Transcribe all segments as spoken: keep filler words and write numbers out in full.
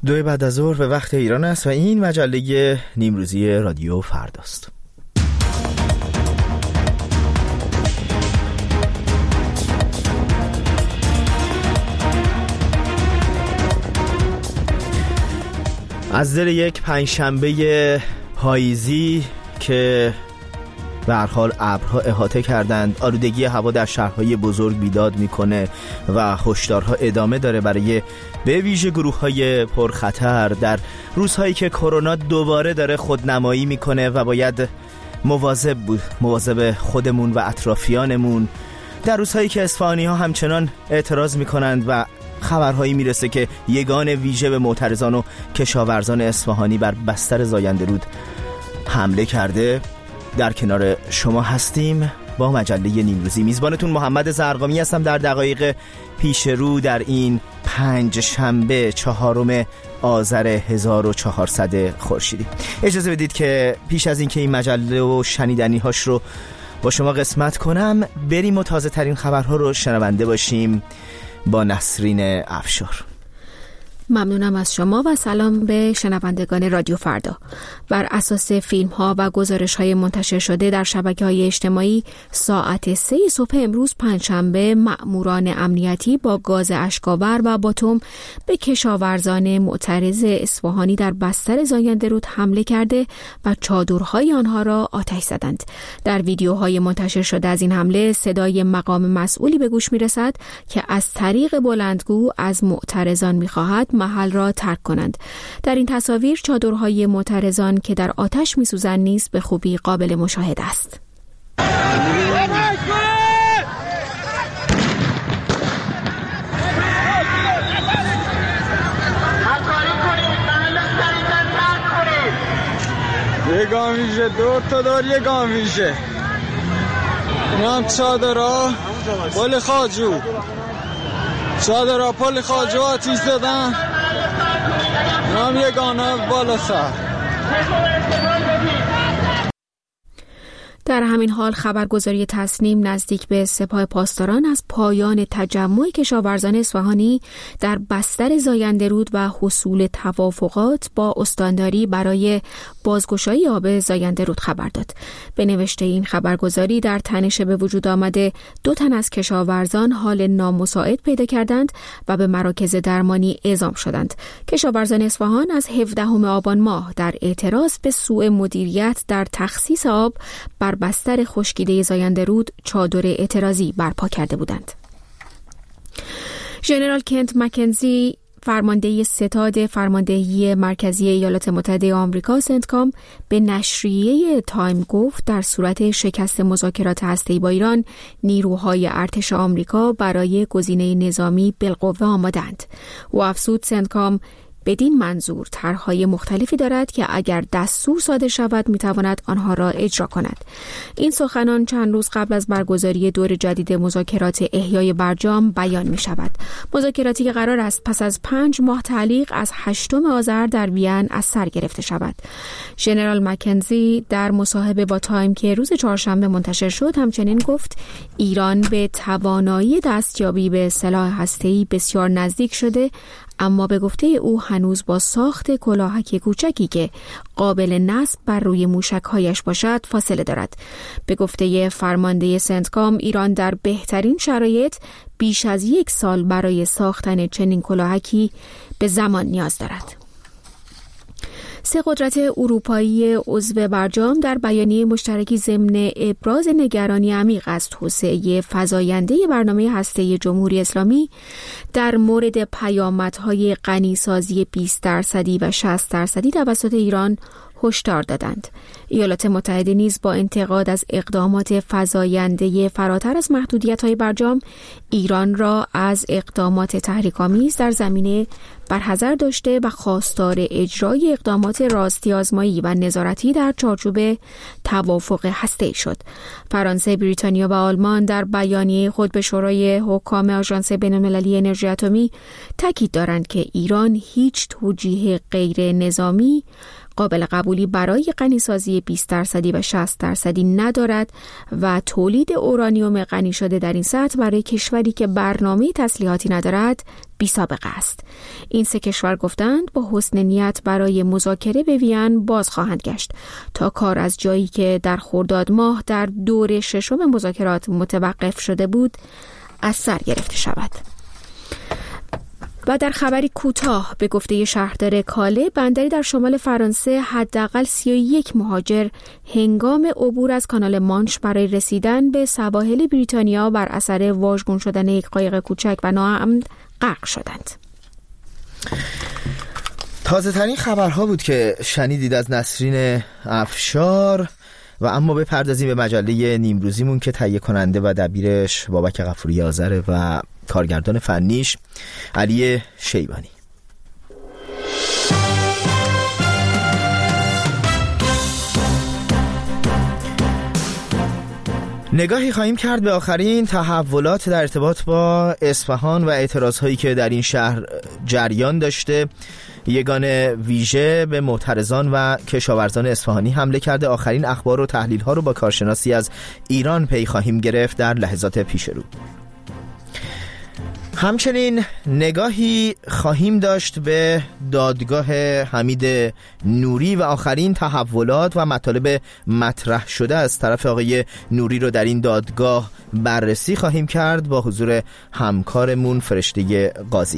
دو بعد از ظهر به وقت ایران است و این مجله نیمروزی رادیو فرداست. از دل یک پنجشنبه پاییزی که به هر حال ابرها احاطه کردند، آلودگی هوا در شهرهای بزرگ بیداد میکنه و هشدارها ادامه داره برای به ویژه گروه‌های پرخطر در روزهایی که کرونا دوباره داره خودنمایی میکنه و باید مواظب بود مواظب خودمون و اطرافیانمون. در روزهایی که اصفهانی‌ها همچنان اعتراض میکنند و خبرهایی میرسه که یگان ویژه به معترضان و کشاورزان اصفهانی بر بستر زاینده رود حمله کرده، در کنار شما هستیم با مجله نیمروزی. میزبانتون محمد زرقامی هستم در دقایق پیش رو در این پنج شنبه چهارم آذر هزار و چهارصد خورشیدی. اجازه بدید که پیش از اینکه این مجله و شنیدنی هاش رو با شما قسمت کنم، بریم و تازه ترین خبرها رو شنونده باشیم با نسرین افشار. ممنونم از شما و سلام به شنوندگان رادیو فردا. بر اساس فیلم ها و گزارش های منتشر شده در شبکه های اجتماعی، ساعت سه صبح امروز پنجشنبه مأموران امنیتی با گاز اشک‌آور و باتوم به کشاورزان معترض اصفهانی در بستر زاینده رود حمله کرده و چادرهای آنها را آتش زدند. در ویدیوهای منتشر شده از این حمله صدای مقام مسئولی به گوش می‌رسد که از طریق بلندگو از معترضان می‌خواهد محل را ترک کنند. در این تصاویر چادرهای معترضان که در آتش می‌سوزند نیز به خوبی قابل مشاهده است. یه گامیشه، دو تا دار یه گامیشه. این هم چادرها پل خاجو چادرها پل خاجو آتیش زدن. این هم یه گانه بالا سر. در همین حال خبرگزاری تصنیم نزدیک به سپاه پاسداران از پایان تجمع کشاورزان اصفهانی در بستر زاینده رود و حصول توافقات با استانداری برای بازگشایی آب زاینده رود خبر داد. به نوشته این خبرگزاری در تنش به وجود آمده دو تن از کشاورزان حال نامساعد پیدا کردند و به مراکز درمانی اعزام شدند. کشاورزان اصفهان از هفدهم آبان ماه در اعتراض به سوء مدیریت در تخصیص آب بر بستر خشکیده زاینده رود چادر اعتراضی برپا کرده بودند. ژنرال کنت مکنزی، فرمانده ستاد فرماندهی مرکزی ایالات متحده آمریکا سنتکام، به نشریه تایم گفت در صورت شکست مذاکرات هسته‌ای با ایران، نیروهای ارتش آمریکا برای گزینه نظامی بالقوه آماده‌اند. او افزود سنتکام بدین منظور طرح‌های مختلفی دارد که اگر دستور صادر شود میتواند آنها را اجرا کند. این سخنان چند روز قبل از برگزاری دور جدید مذاکرات احیای برجام بیان می شود. مذاکراتی که قرار است پس از پنج ماه تعلیق از هشتم آذر در وین از سر گرفته شود. ژنرال مکنزی در مصاحبه با تایم که روز چهارشنبه منتشر شد همچنین گفت ایران به توانایی دستیابی به سلاح هسته‌ای بسیار نزدیک شده، اما به گفته او هنوز با ساخت کلاهک کوچکی که قابل نصب بر روی موشک‌هایش باشد فاصله دارد. به گفته فرمانده سنتکام ایران در بهترین شرایط بیش از یک سال برای ساختن چنین کلاهکی به زمان نیاز دارد. سه قدرت اروپایی عضو برجام در بیانیه مشترکی ضمن ابراز نگرانی عمیق از توسعه فزاینده برنامه هسته‌ای جمهوری اسلامی در مورد پیامدهای غنیسازی بیست درصدی و شصت درصدی توسط ایران هشدار دادند. ایالات متحده نیز با انتقاد از اقدامات فزاینده فراتر از محدودیت‌های برجام، ایران را از اقدامات تحریک‌آمیز در زمینه برحذر داشته و خواستار اجرای اقدامات راستی آزمایی و نظارتی در چارچوب توافق هسته‌ای شد. فرانسه، بریتانیا و آلمان در بیانیه خود به شورای حکام آژانس بین‌المللی انرژی اتمی تاکید دارند که ایران هیچ توجیه غیر نظامی قابل قبولی برای غنیسازی بیست درصدی و شصت درصدی ندارد و تولید اورانیوم غنی شده در این سطح برای کشوری که برنامه تسلیحاتی ندارد بی سابقه است. این سه کشور گفتند با حسن نیت برای مذاکره به وین باز خواهند گشت تا کار از جایی که در خرداد ماه در دور ششم مذاکرات متوقف شده بود از سر گرفته شود. و در خبری کوتاه به گفته شهردار کاله، بندری در شمال فرانسه، حداقل سی و یک مهاجر هنگام عبور از کانال مانش برای رسیدن به سواحل بریتانیا بر اثر واژگون شدن یک قایق کوچک و ناامن غرق شدند. تازه ترین خبرها بود که شنیدید از نسرین افشار. و اما بپردازیم به مجله نیمروزیمون که تهیه کننده و دبیرش بابک غفوری آذر و کارگردان فنیش علی شیبانی. نگاهی خواهیم کرد به آخرین تحولات در ارتباط با اصفهان و اعتراضهایی که در این شهر جریان داشته. یگان ویژه به معترضان و کشاورزان اصفهانی حمله کرده. آخرین اخبار و تحلیل‌ها رو با کارشناسی از ایران پی خواهیم گرفت در لحظات پیش رو. همچنین نگاهی خواهیم داشت به دادگاه حمید نوری و آخرین تحولات و مطالب مطرح شده از طرف آقای نوری رو در این دادگاه بررسی خواهیم کرد با حضور همکارمون فرشته قاضی.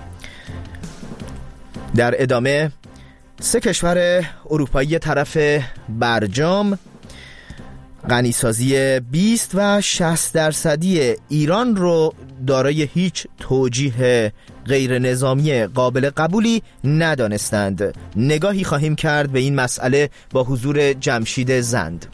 در ادامه سه کشور اروپایی طرف برجام غنیسازی بیست و شصت درصدی ایران رو دارای هیچ توجیه غیر نظامی قابل قبولی ندانستند. نگاهی خواهیم کرد به این مسئله با حضور جمشید زند.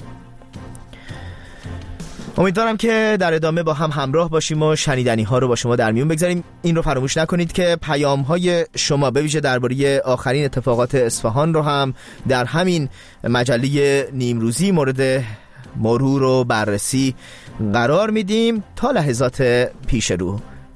امیدوارم که در ادامه با هم همراه باشیم و شنیدنی ها رو با شما در میون بگذاریم. این رو فراموش نکنید که پیام های شما به ویژه درباره آخرین اتفاقات اصفهان رو هم در همین مجله نیمروزی مورد مرور و بررسی قرار میدیم تا لحظات پیش رو.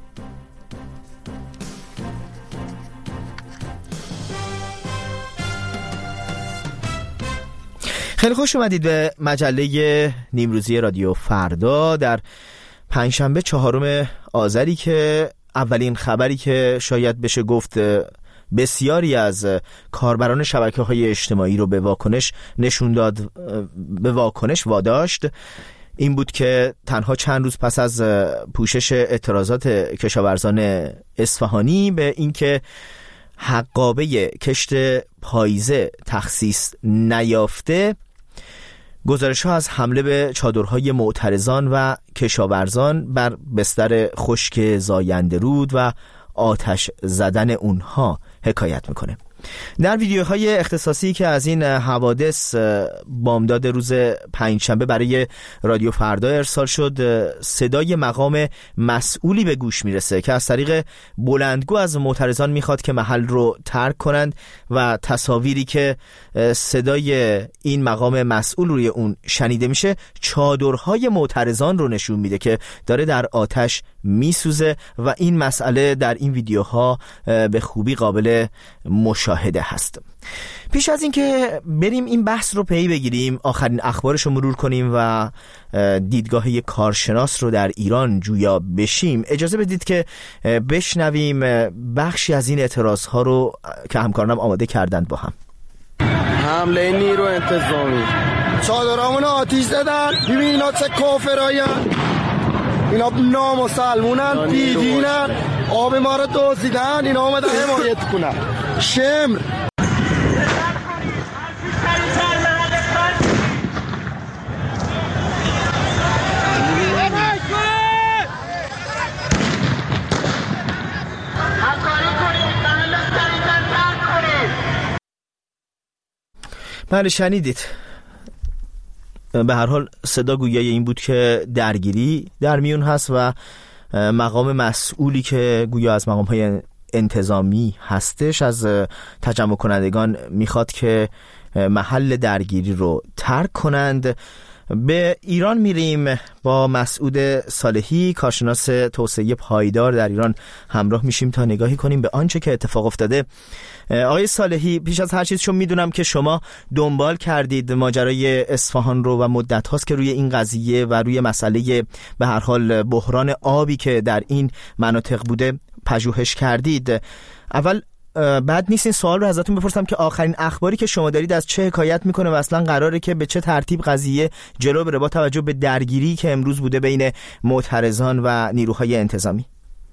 خیلی خوش اومدید به مجله نیمروزی رادیو فردا در پنجشنبه چهارم آذری که اولین خبری که شاید بشه گفت بسیاری از کاربران شبکه‌های اجتماعی رو به واکنش نشون داد، به واکنش واداشت، این بود که تنها چند روز پس از پوشش اعتراضات کشاورزان اصفهانی به اینکه حقابه کشت پاییزه تخصیص نیافته، گزارش‌ها از حمله به چادرهای معترضان و کشاورزان بر بستر خشک زاینده رود و آتش زدن اونها حکایت میکنه. در ویدیوهای اختصاصی که از این حوادث بامداد روز پنجشنبه برای رادیو فردا ارسال شد، صدای مقام مسئولی به گوش میرسه که از طریق بلندگو از معترضان میخواد که محل رو ترک کنند و تصاویری که صدای این مقام مسئول روی اون شنیده میشه چادرهای معترضان رو نشون میده که داره در آتش میسوزه و این مسئله در این ویدیوها به خوبی قابل مشاهده هست. پیش از اینکه بریم این بحث رو پی بگیریم، آخرین اخبارش رو مرور کنیم و دیدگاه یک کارشناس رو در ایران جویا بشیم، اجازه بدید که بشنویم بخشی از این اعتراض ها رو که همکارانم آماده کردند با هم. حمله نیرو انتظامی، چادرامون آتیش زدن، ببین اینا چه کافرایین، اینا نامسلمونن، بیدینن، آب ما رو دزدیدن، اینا اومدن حمایت کنن. شمر بله شنیدید. به هر حال صدا گویای این بود که درگیری در میون هست و مقام مسئولی که گویا از مقام های انتظامی هستش از تجمع کنندگان میخواد که محل درگیری رو ترک کنند به ایران میریم با مسعود صالحی، کارشناس توسعه پایدار در ایران همراه میشیم تا نگاهی کنیم به آنچه که اتفاق افتاده. آقای صالحی، پیش از هر چیز چون میدونم که شما دنبال کردید ماجرای اصفهان رو و مدت هاست که روی این قضیه و روی مسئله به هر حال بحران آبی که در این مناطق بوده پژوهش کردید، اول بعد نیست این سوال رو ازتون بپرسم که آخرین اخباری که شما دارید از چه حکایت میکنه و اصلا قراره که به چه ترتیب قضیه جلو بره با توجه به درگیری که امروز بوده بین معترضان و نیروهای انتظامی؟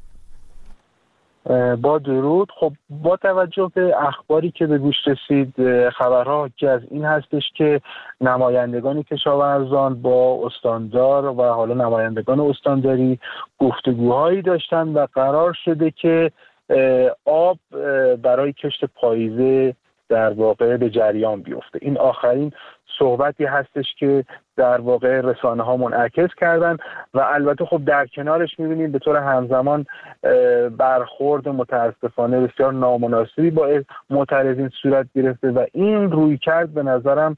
با درود. خب با توجه به اخباری که به گوش رسید، خبرها که از این هستش که نمایندگان کشاورزان با استاندار و حالا نمایندگان استانداری گفتگوهایی داشتن و قرار شده که آب برای کشت پاییزه در واقع به جریان بیفته. این آخرین صحبتی هستش که در واقع رسانه ها منعکس کردن و البته خب در کنارش می‌بینیم به طور همزمان برخورد متاسفانه بسیار نامناسبی با معترضین صورت گرفته و این رویکرد به نظرم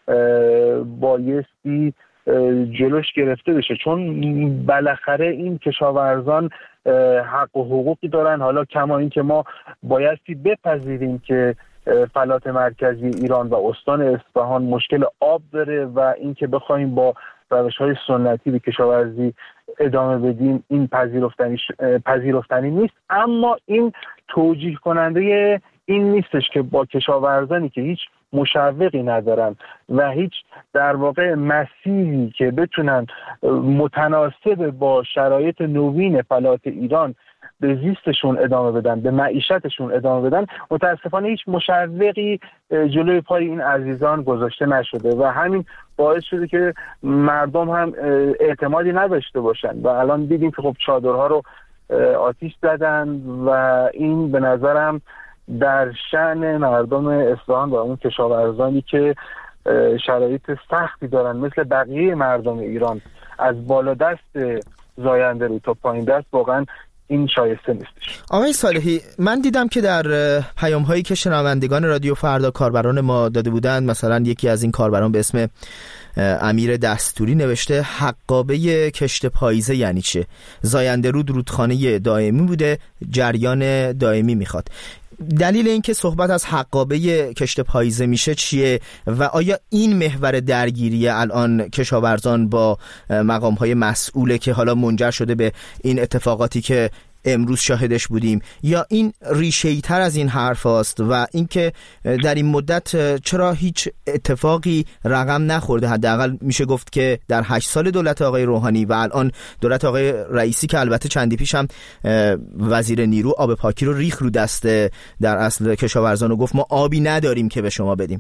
بایستی جلوش گرفته بشه، چون بالاخره این کشاورزان حق و حقوقی دارن. حالا کما این که ما بایستی بپذیریم که فلات مرکزی ایران و استان اصفهان مشکل آب داره و اینکه بخوایم با روش‌های سنتی به کشاورزی ادامه بدیم این پذیرفتنی پذیرفتنی نیست. اما این توجیه کننده این نیستش که با کشاورزانی که هیچ مشوقی ندارن و هیچ در واقع مسیری که بتونن متناسب با شرایط نوین فلات ایران به زیستشون ادامه بدن، به معیشتشون ادامه بدن، متاسفانه هیچ مشوقی جلوی پای این عزیزان گذاشته نشده و همین باعث شده که مردم هم اعتمادی نداشته باشن و الان دیدیم که خب چادرها رو آتیش زدن و این به نظرم در شأن مردم اصفهان و اون کشاورزانی که شرایط سختی دارن مثل بقیه مردم ایران از بالا دست زاینده رو تا پایین دست واقعا این شایسته نیستش. آقای صالحی، من دیدم که در پیام هایی که شنوندگان رادیو فردا کاربران ما داده بودند، مثلا یکی از این کاربران به اسم امیر دستوری نوشته حقابه کشت پاییزه یعنی چه؟ زاینده رود رودخانه دائمی بوده، جریان دائمی میخواد. دلیل این که صحبت از حقابه کشت پاییزه میشه چیه و آیا این محور درگیری الان کشاورزان با مقام‌های مسئوله که حالا منجر شده به این اتفاقاتی که امروز شاهدش بودیم، یا این ریشه‌ای تر از این حرف هاست و اینکه در این مدت چرا هیچ اتفاقی رقم نخورده؟ حداقل میشه گفت که در هشت سال دولت آقای روحانی و الان دولت آقای رئیسی که البته چندی پیش هم وزیر نیرو آب پاکی رو ریخ رو دست در اصل کشاورزان و گفت ما آبی نداریم که به شما بدیم.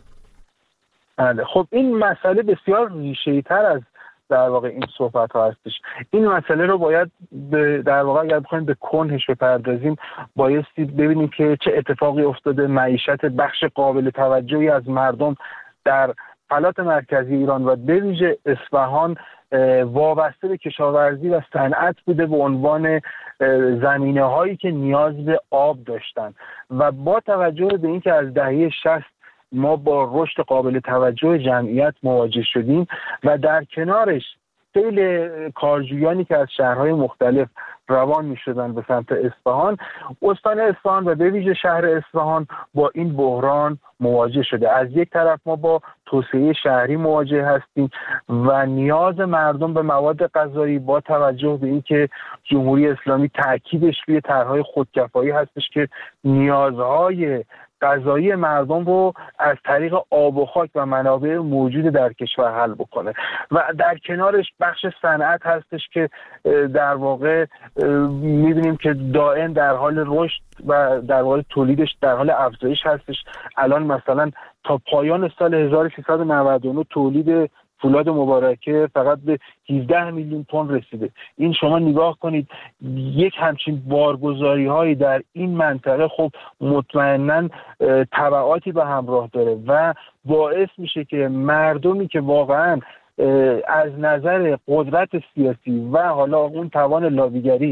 خب این مسئله بسیار ریشه‌ای تر از در واقع این صحبت ها هستش. این مسئله رو باید در واقع اگر بخوایم به کنهش بپردازیم بایستی ببینیم که چه اتفاقی افتاده. معیشت بخش قابل توجهی از مردم در فلات مرکزی ایران و به ویژه اصفهان وابسته به کشاورزی و صنعت بوده به عنوان زمینه هایی که نیاز به آب داشتن و با توجه به اینکه از دهه شصت ما با رشد قابل توجه جمعیت مواجه شدیم و در کنارش سیل کارجویانی که از شهرهای مختلف روان می شدن به سمت اصفهان، استان اصفهان و به ویژه شهر اصفهان با این بحران مواجه شده. از یک طرف ما با توسعه شهری مواجه هستیم و نیاز مردم به مواد غذایی با توجه به اینکه جمهوری اسلامی تاکیدش روی طرحهای خودکفایی هستش که نیازهای غذایی مردم رو از طریق آب و خاک و منابع موجود در کشور حل بکنه و در کنارش بخش صنعت هستش که در واقع می‌بینیم که دائم در حال رشد و در واقع تولیدش در حال افزایش هستش. الان مثلا تا پایان سال هزار و سیصد و نود و نه تولید فولاد مبارکه فقط به هفده میلیون تن رسیده. این شما نگاه کنید، یک همچین بارگذاری هایی در این منطقه خب مطمئناً تبعاتی به همراه داره و باعث میشه که مردمی که واقعاً از نظر قدرت سیاسی و حالا اون توان لابیگری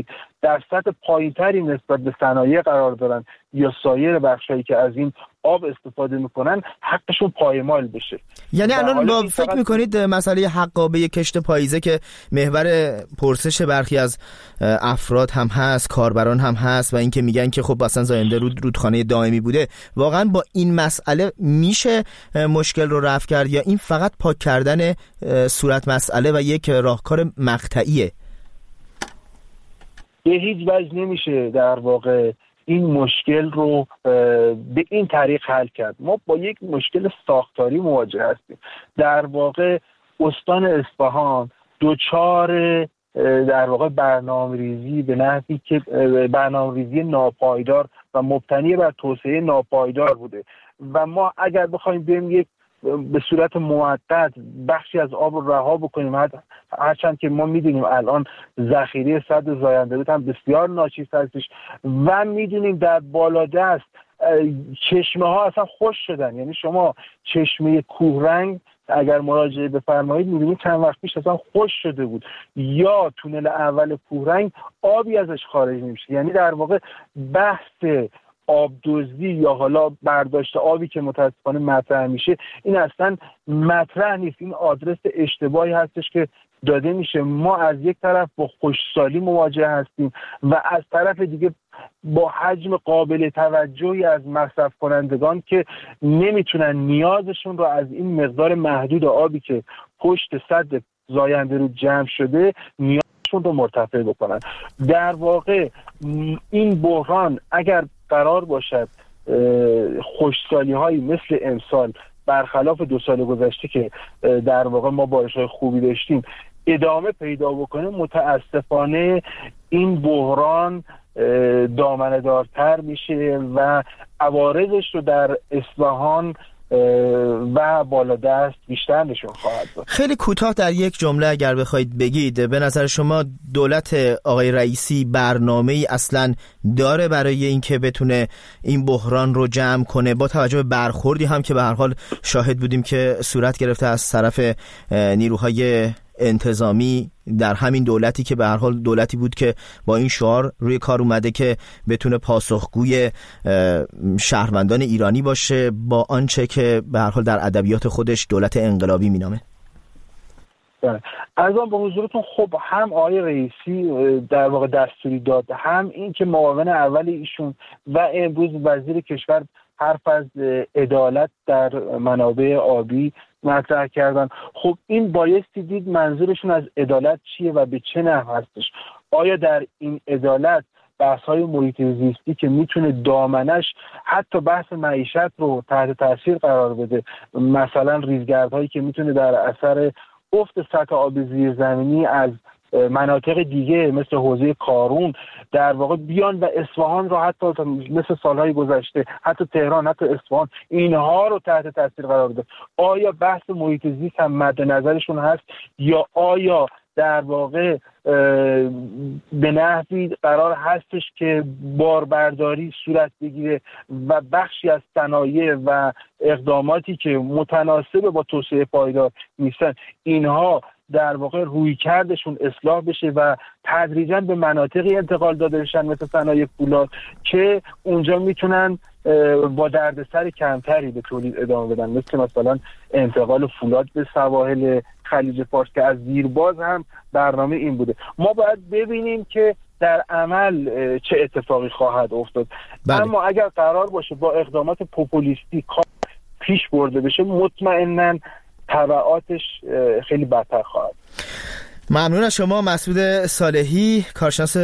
در سطح پایینتری نسبت به صنایع قرار دارن یا سایر بخشایی که از این آب استفاده میکنن حقشون پایمال بشه. یعنی الان با فکر میکنید مسئله حقابه کشت پاییزه که محور پرسش برخی از افراد هم هست، کاربران هم هست و اینکه میگن که خب اصلا زاینده رود رودخانه دائمی بوده، واقعا با این مسئله میشه مشکل رو رفع کرد یا این فقط پاک کردن صورت مسئله و یک راهکار مقطعیه؟ به هیچ وجه نمیشه در واقع این مشکل رو به این طریق حل کرد. ما با یک مشکل ساختاری مواجه هستیم. در واقع استان اصفهان دوچار در واقع برنامه‌ریزی به نحوی که برنامه‌ریزی ناپایدار و مبتنی بر توسعه ناپایدار بوده و ما اگر بخوایم بریم یک به صورت موقت بخشی از آب رو رها بکنیم، هرچند که ما میدونیم الان ذخیره سد زاینده رود هم بسیار ناچیز هستش و میدونیم در بالادست چشمه ها اصلا خشک شدن. یعنی شما چشمه کوهرنگ اگر مراجعه بفرمایید می‌بینید چند وقت پیش اصلا خشک شده بود، یا تونل اول کوهرنگ آبی ازش خارج نمیشه. یعنی در واقع بحث آب دزدی یا حالا برداشت آبی که متاسفانه مطرح میشه این اصلا مطرح نیست. این آدرس اشتباهی هستش که داده میشه. ما از یک طرف با خشکسالی مواجه هستیم و از طرف دیگه با حجم قابل توجهی از مصرف کنندگان که نمیتونن نیازشون رو از این مقدار محدود آبی که پشت سد زاینده رود جمع شده نیازشون رو مرتفع بکنن. در واقع این بحران اگر قرار باشد خشکسالی هایی مثل امسال برخلاف دو سال گذشته که در واقع ما بارش های خوبی داشتیم ادامه پیدا بکنه، متاسفانه این بحران دامنه دارتر میشه و عوارضش رو در اصفهان و بالادست بیشتر نشون خواهد داد. خیلی کوتاه در یک جمله اگر بخواید بگید، به نظر شما دولت آقای رئیسی برنامه‌ای اصلاً داره برای اینکه بتونه این بحران رو جمع کنه، با توجه به برخوردی هم که به هر حال شاهد بودیم که صورت گرفته از طرف نیروهای انتظامی در همین دولتی که به هر حال دولتی بود که با این شعار روی کار اومده که بتونه پاسخگوی شهروندان ایرانی باشه با آنچه که به هر حال در ادبیات خودش دولت انقلابی مینامه؟ ارزم به حضورتون خب هم آقای رئیسی در واقع دستوری داد، هم این که معاون اول ایشون و امروز وزیر کشور حرف از عدالت در منابع آبی مطرح کردن. خب این بایستی دید منظورشون از عدالت چیه و به چه نحو هستش. آیا در این عدالت بحث‌های محیط زیستی که میتونه دامنش حتی بحث معیشت رو تحت تاثیر قرار بده، مثلا ریزگردهایی که میتونه در اثر افت سطح آب زیرزمینی از مناطق دیگه مثل حوزه کارون در واقع بیان و اصفهان رو حتی مثل سالهای گذشته حتی تهران حتی اصفهان اینها رو تحت تاثیر قرار بده، آیا بحث محیط زیست هم مد نظرشون هست یا آیا در واقع به نحوی قرار هستش که باربرداری صورت بگیره و بخشی از صنایع و اقداماتی که متناسب با توسعه پایدار نیستن اینها در واقع روی کردشون اصلاح بشه و تدریجاً به مناطقی انتقال داده بشن مثل صنایع فولاد که اونجا میتونن با دردسر کمتری به تولید ادامه بدن، مثل مثلا انتقال فولاد به سواحل خلیج فارس که از دیرباز هم برنامه این بوده. ما باید ببینیم که در عمل چه اتفاقی خواهد افتاد. بله. اما اگر قرار باشه با اقدامات پوپولیستی پیش برده بشه مطمئناً تبعاتش خیلی بدتر خواهد. ممنون از شما مسعود صالحی، کارشناس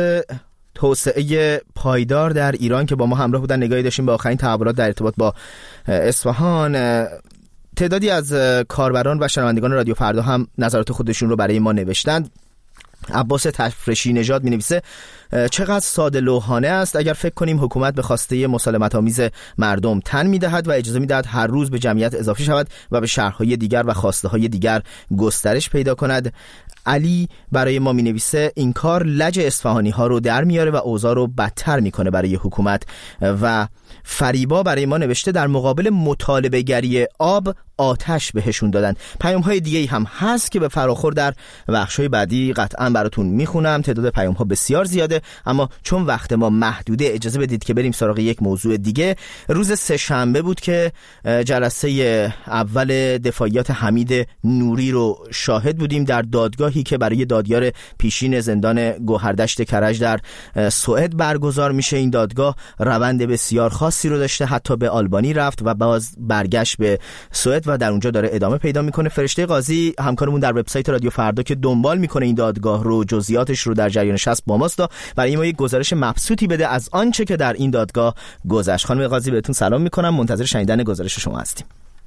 توسعه پایدار در ایران که با ما همراه بودن. نگاهی داشتیم به آخرین تحولات در ارتباط با اصفهان. تعدادی از کاربران و شنوندگان رادیو فردا هم نظرات خودشون رو برای ما نوشتند. عباس تفرشی نژاد می‌نویسه چقدر ساده لوحانه است اگر فکر کنیم حکومت به خواسته مسالمت آمیز مردم تن می‌دهد و اجازه می‌دهد هر روز به جمعیت اضافه شود و به شهرهای دیگر و خواسته‌های دیگر گسترش پیدا کند. علی برای ما می‌نویسه این کار لج اصفهانی‌ها رو در میاره و اوضاع رو بدتر می‌کنه برای حکومت. و فریبا برای ما نوشته در مقابل مطالبه گری آب آتش بهشون دادن. پیام‌های دیگه‌ای هم هست که به فراخور در بخش‌های بعدی قطعاً براتون میخونم. تعداد پیام‌ها بسیار زیاده. باشه، اما چون وقت ما محدوده اجازه بدید که بریم سراغ یک موضوع دیگه. روز سه شنبه بود که جلسه اول دفاعیات حمید نوری رو شاهد بودیم در دادگاهی که برای دادیار پیشین زندان گوهردشت کرج در سوئد برگزار میشه. این دادگاه روند بسیار خاصی رو داشته، حتی به آلبانی رفت و باز برگشت به سوئد و در اونجا داره ادامه پیدا میکنه. فرشته قاضی همکارمون در وبسایت رادیو فردا که دنبال میکنه این دادگاه رو، جزئیاتش رو در جریان شصت با ماست، برای ما یک گزارش مبسوطی بده از آنچه که در این دادگاه گذشت. خانم قاضی بهتون سلام میکنم، منتظر شنیدن گزارش شما هستیم.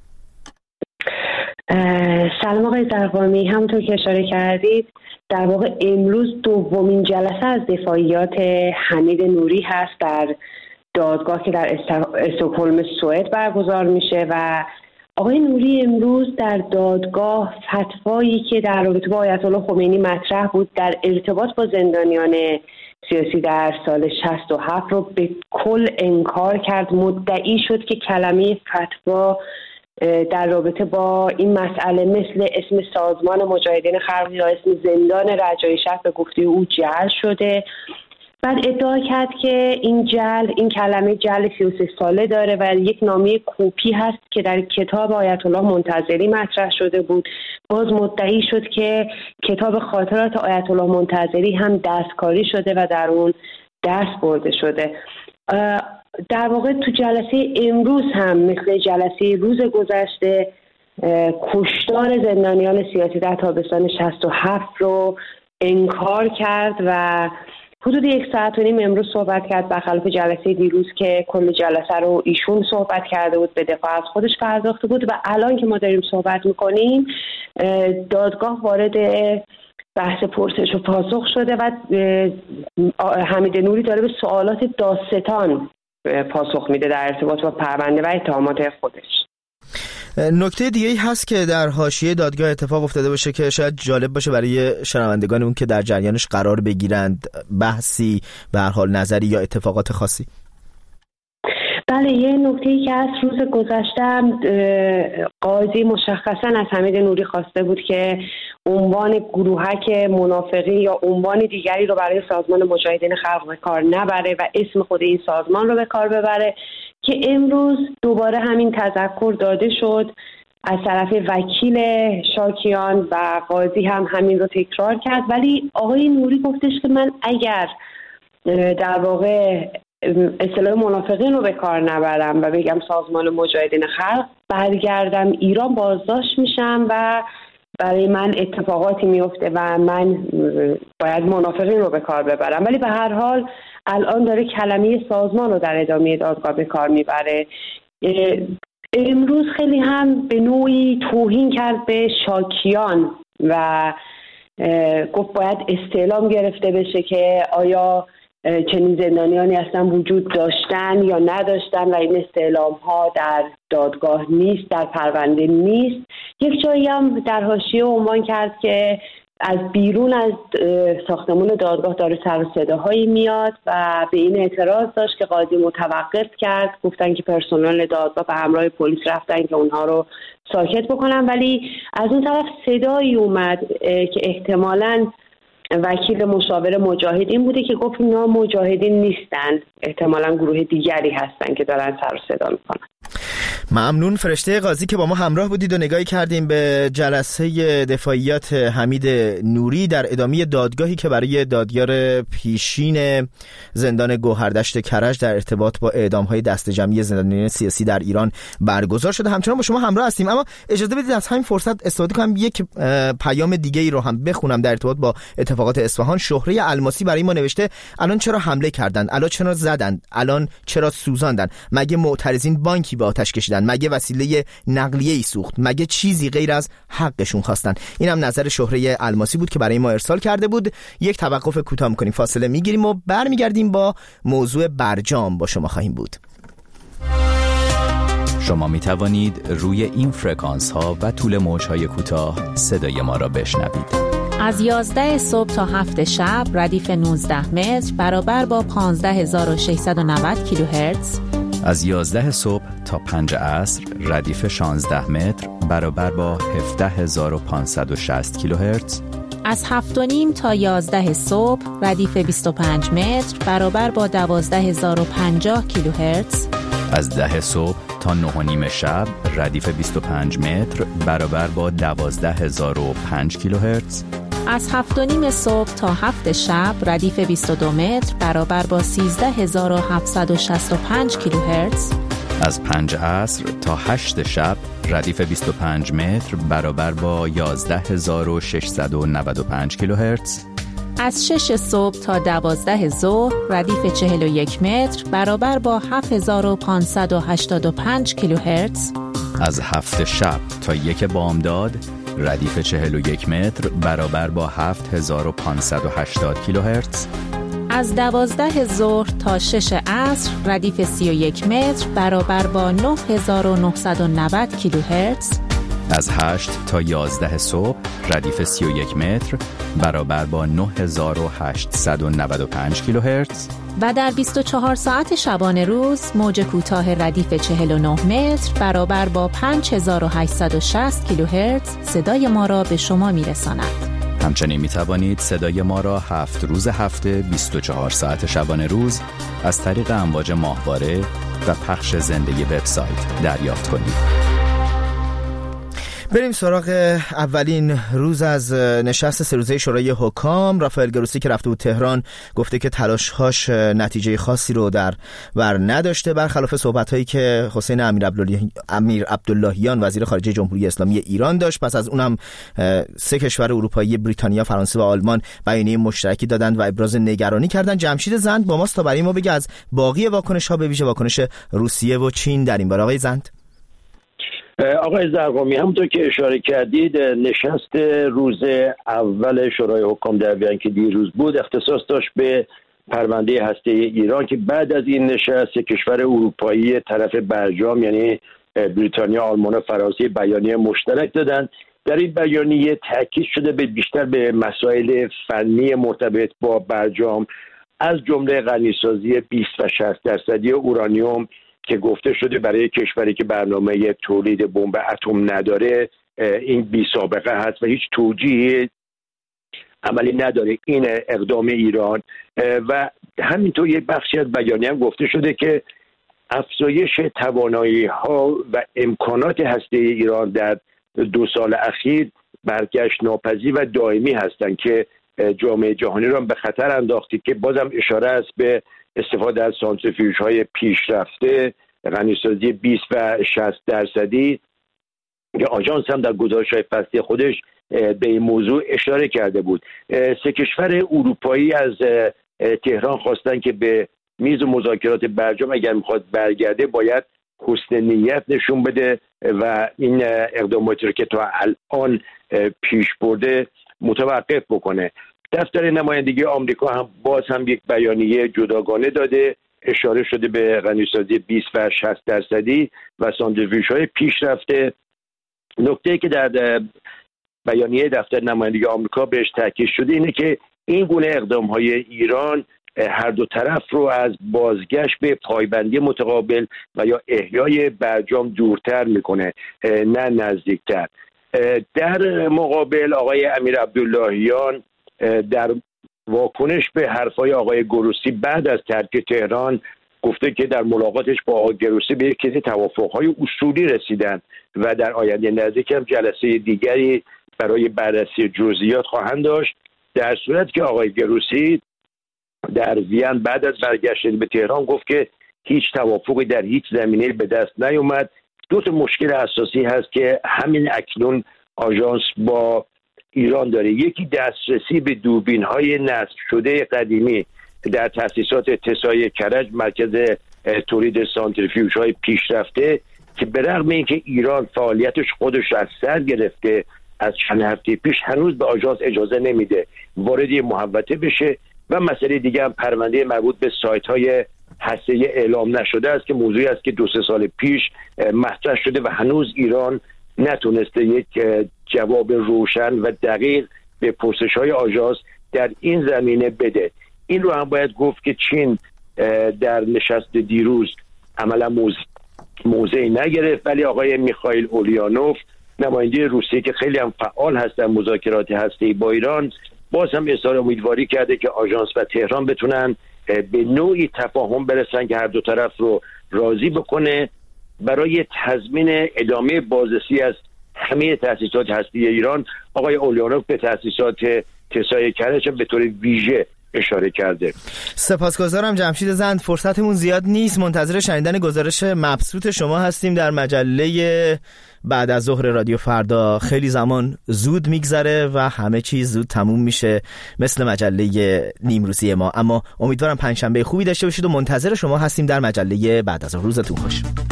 سلام آقای زرقامی، همونطور که اشاره کردید در واقع امروز دومین جلسه از دفاعیات حمید نوری هست در دادگاه که در استکهلم سوئد برگزار میشه و آقای نوری امروز در دادگاه فتوایی که در رابطه با آیت الله خمینی مطرح بود در ارتباط با زندانیان سیاسی در سال شصت و هفت رو به کل انکار کرد. مدعی شد که کلمه فتوا در رابطه با این مسئله مثل اسم سازمان مجاهدین خلق یا اسم زندان رجایی شهر به گفته او جعل شده. بعد ادعا کرد که این جعل، این کلمه جعل سی و سه ساله داره و یک نامه کپی هست که در کتاب آیت الله منتظری مطرح شده بود. باز مدعی شد که کتاب خاطرات آیت الله منتظری هم دستکاری شده و در اون دست برده شده. در واقع تو جلسه امروز هم مثل جلسه روز گذشته کشتار زندانیان سیاسی در تابستان شصت و هفت رو انکار کرد و حدود یک ساعت و نیم امروز صحبت کرد، برخلاف جلسه دیروز که کل جلسه رو ایشون صحبت کرده بود، به دفاع از خودش پرداخته بود. و الان که ما داریم صحبت میکنیم دادگاه وارد بحث پرسش و پاسخ شده و حمید نوری داره به سوالات دادستان پاسخ میده در ارتباط با پرونده و اتهامات خودش. نکته دیگه ای هست که در حاشیه دادگاه اتفاق افتاده باشه که شاید جالب باشه برای شنوندگانمون که در جریانش قرار بگیرند، بحثی به هر حال نظری یا اتفاقات خاصی؟ بله، یه نکته‌ای که از روز گذشته قاضی مشخصا از حمید نوری خواسته بود که عنوان گروهک منافقین یا عنوان دیگری رو برای سازمان مجاهدین خلق به کار نبره و اسم خود این سازمان رو به کار ببره، که امروز دوباره همین تذکر داده شد از طرف وکیل شاکیان و قاضی هم همین رو تکرار کرد. ولی آقای نوری گفتش که من اگر در واقع اصطلاح منافقین رو به کار نبرم و بگم سازمان مجاهدین خلق، برگردم ایران بازداشت میشم و برای من اتفاقاتی میفته و من باید منافقین رو به کار ببرم. ولی به هر حال الان داره کلمه سازمان رو در ادامه دادگاه به کار میبره. امروز خیلی هم به نوعی توهین کرد به شاکیان و گفت باید استعلام گرفته بشه که آیا چنین زندانیانی اصلا وجود داشتن یا نداشتن و این استعلام ها در دادگاه نیست، در پرونده نیست. یک جایی هم در حاشیه عنوان کرد که از بیرون از ساختمان دادگاه داره سر و صداهایی میاد و به این اعتراض داشت که قاضی متوقف کرد. گفتن که پرسنل دادگاه به همراه پلیس رفتن که اونها رو ساکت بکنن، ولی از اون طرف صدایی اومد که احتمالاً وکیل مشاور مجاهدین بوده که گفت اینا مجاهدین نیستن، احتمالاً گروه دیگری هستن که دارن سر و صدا میکنن. ممنون فرشته قاضی که با ما همراه بودید و نگاهی کردیم به جلسه دفاعیات حمید نوری در ادامه دادگاهی که برای دادیار پیشین زندان گوهردشت کرج در ارتباط با اعدام‌های دست جمعی زندانیان سیاسی در ایران برگزار شده. همچنان با شما همراه هستیم، اما اجازه بدید از همین فرصت استفاده کنم یک پیام دیگه ای رو هم بخونم در ارتباط با اتفاقات اصفهان. شهره الماسی برای ما نوشته الان چرا حمله کردند؟ الان چرا زدند؟ الان چرا سوزاندند؟ مگه معترضین بانکی به آتش کشیدند؟ مگه وسیله نقلیه‌ای سوخت؟ مگه چیزی غیر از حقشون خواستن؟ این هم نظر شهره الماسی بود که برای ما ارسال کرده بود. یک توقف کوتاه می‌کنیم، فاصله می‌گیریم و برمیگردیم با موضوع برجام با شما خواهیم بود. شما می توانید روی این فرکانس ها و طول موج های کوتاه صدای ما را بشنوید. از یازده صبح تا هفت شب ردیف نوزده متر برابر با پانزده هزار و ششصد و نود کیلوهرتز. از یازده صبح تا پنج عصر ردیف شانزده متر برابر با هفده هزار و پانصد و شصت کیلوهرتز. از هفت و نیم تا یازده صبح ردیف بیست و پنج متر برابر با دوازده هزار و پنجاه کیلوهرتز. از ده صبح تا نه و نیم شب ردیف بیست و پنج متر برابر با دوازده هزار و پنج کیلوهرتز. از هفت و نیم صبح تا هفت شب ردیف بیست و دو متر برابر با سیزده هزار و هفتصد و شصت و پنج کیلوهرتز. از پنج عصر تا هشت شب ردیف بیست و پنج متر برابر با یازده هزار و ششصد و نود و پنج کیلوهرتز. از شش صبح تا دوازده ظهر ردیف چهل و یک متر برابر با هفت هزار و پانصد و هشتاد و پنج کیلوهرتز. از هفت شب تا یک بامداد ردیف چهل و یک متر برابر با هفت هزار و پانصد و هشتاد کیلوهرتز. از دوازده ظهر تا شش عصر ردیف سی و یک متر برابر با نه هزار و نهصد و نود کیلوهرتز. از هشت تا یازده صبح ردیف سی و یک متر برابر با نه هزار و هشتصد و نود و پنج کیلوهرتز. و در بیست و چهار ساعت شبانه روز موج کوتاه ردیف چهل و نه متر برابر با پنج هزار و هشتصد و شصت کیلوهرتز صدای ما را به شما میرساند. همچنین می توانید صدای ما را هفت روز هفته بیست و چهار ساعت شبانه روز از طریق امواج ماهواره و پخش زنده وبسایت دریافت کنید. بریم سراغ اولین روز از نشست سه روزه شورای حکام. رافائل گروسی که رفته بود تهران گفته که تلاش‌هاش نتیجه خاصی رو در بر نداشته، برخلاف صحبت‌هایی که حسین امیر امیر عبداللهیان وزیر خارجه جمهوری اسلامی ایران داشت. پس از اونم سه کشور اروپایی بریتانیا، فرانسه و آلمان بیانیه مشترکی دادند و ابراز نگرانی کردند. جمشید زند با ماست تا برای ما بگه از باقی واکنش‌ها، به ویژه واکنش روسیه و چین در این باره. آقای زند. آقای زرقامی، همونطور که اشاره کردید نشست روز اول شورای حکام در وین که دیروز بود اختصاص داشت به پرونده هسته ایران که بعد از این نشست کشور اروپایی طرف برجام یعنی بریتانیا، آلمان و فرانسه بیانیه مشترک دادن. در این بیانیه تاکید شده به بیشتر به مسائل فنی مرتبط با برجام، از جمله غنیسازی بیست و شصت درصدی اورانیوم که گفته شده برای کشوری که برنامه تولید بمب اتم نداره این بی سابقه هست و هیچ توجیه عملی نداره این اقدام ایران. و همینطور یک بخشی از بیانیه هم گفته شده که افزایش توانایی ها و امکانات هسته ایران در دو سال اخیر برگشت ناپذیر و دائمی هستند که جامعه جهانی را به خطر انداختی، که بازم اشاره است به استفاده از سانتریفیوژهای پیشرفته، غنیسازی بیست و شصت درصدی که آژانس هم در گزارش‌های فصلی خودش به این موضوع اشاره کرده بود. سه کشور اروپایی از تهران خواستن که به میز مذاکرات برجام اگر میخواد برگرده باید حسن نیت نشون بده و این اقداماتی رو که تا الان پیش برده متوقف بکنه. دفتر نمایندگی آمریکا هم باز هم یک بیانیه جداگانه داده، اشاره شده به غنیسازی بیست و شصت درصدی و سانتریفیوژهای پیشرفته. نکته‌ای که در بیانیه دفتر نمایندگی آمریکا بهش تاکید شده اینه که این گونه اقدام‌های ایران هر دو طرف رو از بازگشت به پایبندی متقابل و یا احیای برجام دورتر میکنه نه نزدیکتر. در مقابل آقای امیر عبداللهیان در واکنش به حرفای آقای گروسی بعد از ترک تهران گفته که در ملاقاتش با آقای گروسی به یک کسی توافقهای اصولی رسیدن و در آینده نزدیک هم جلسه دیگری برای بررسی جزئیات خواهند داشت، در صورت که آقای گروسی در وین بعد از برگشتن به تهران گفت که هیچ توافقی در هیچ زمینه به دست نیامد. دو تا مشکل اساسی هست که همین اکنون آژانس با ایران داره. یکی دسترسی به دوربین‌های نصب شده قدیمی در تأسیسات تسای کرج، مرکز تولید سانتریفیوژهای پیشرفته، که به رغم اینکه ایران فعالیتش خودش از سر گرفته از چند هفته پیش هنوز به آژانس اجازه نمیده وارد محوطه بشه. و مسئله دیگه هم پرونده مربوط به سایت‌های هسته‌ای اعلام نشده است که موضوعی است که دو سه سال پیش مطرح شده و هنوز ایران نتونسته یک جواب روشن و دقیق به پرسش‌های آژانس در این زمینه بده. این رو هم باید گفت که چین در نشست دیروز عملا موضع موضعی نگرفت، ولی آقای میخائیل اولیانوف نماینده روسیه که خیلی هم فعال هست در مذاکرات هسته‌ای با ایران باز هم اظهار امیدواری کرده که آژانس و تهران بتونن به نوعی تفاهم برسن که هر دو طرف رو راضی بکنه برای تضمین ادامه بازرسی از همه تأسیسات هسته‌ای ایران. آقای اولیانوف به تأسیسات تسای کرج به طور ویژه اشاره کرده. سپاسگزارم جمشید زند. فرصتمون زیاد نیست، منتظر شنیدن گزارش مبسوط شما هستیم در مجله بعد از ظهر رادیو فردا. خیلی زمان زود میگذره و همه چیز زود تموم میشه مثل مجله نیمروزی ما، اما امیدوارم پنجشنبه خوبی داشته باشید و منتظر شما هستیم در مجله بعد از ظهر. روزتون خوش.